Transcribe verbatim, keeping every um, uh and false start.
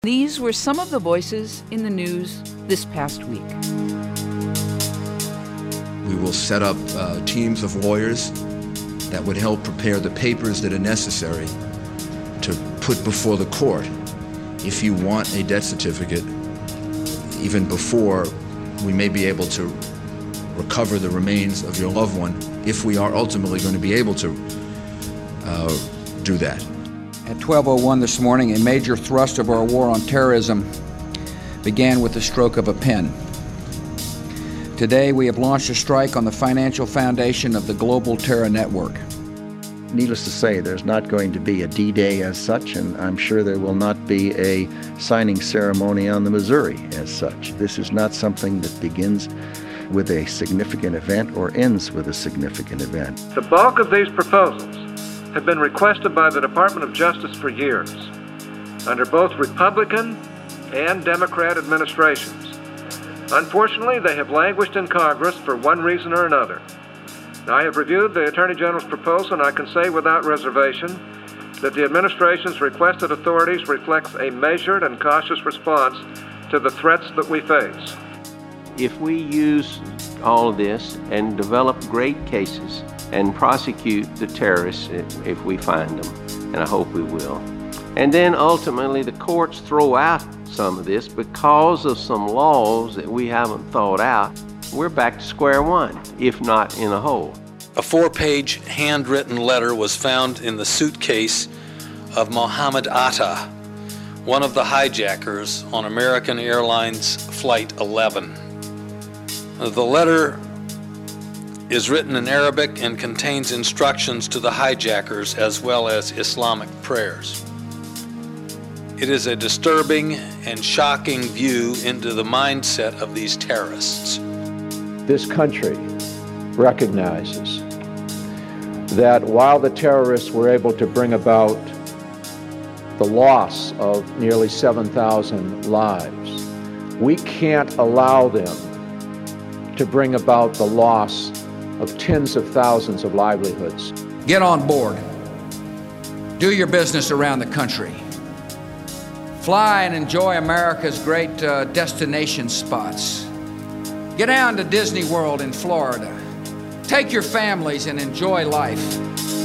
These were some of the voices in the news this past week. We will set up uh, teams of lawyers that would help prepare the papers that are necessary to put before the court if you want a death certificate, even before we may be able to recover the remains of your loved one, if we are ultimately going to be able to uh, do that. At twelve oh one this morning, a major thrust of our war on terrorism began with the stroke of a pen. Today, we have launched a strike on the financial foundation of the global terror network. Needless to say, there's not going to be a D-Day as such, and I'm sure there will not be a signing ceremony on the Missouri as such. This is not something that begins with a significant event or ends with a significant event. The bulk of these proposals have been requested by the Department of Justice for years, under both Republican and Democrat administrations. Unfortunately, they have languished in Congress for one reason or another. Now, I have reviewed the Attorney General's proposal, and I can say without reservation that the administration's requested authorities reflects a measured and cautious response to the threats that we face. If we use all of this and develop great cases and prosecute the terrorists if, if we find them, and I hope we will, and then ultimately the courts throw out some of this because of some laws that we haven't thought out, we're back to square one, if not in a hole. A four-page handwritten letter was found in the suitcase of Mohammed Atta, one of the hijackers on American Airlines Flight eleven. The letter is written in Arabic and contains instructions to the hijackers as well as Islamic prayers. It is a disturbing and shocking view into the mindset of these terrorists. This country recognizes that while the terrorists were able to bring about the loss of nearly seven thousand lives, we can't allow them to bring about the loss of tens of thousands of livelihoods. Get on board. Do your business around the country. Fly and enjoy America's great uh, destination spots. Get down to Disney World in Florida. Take your families and enjoy life.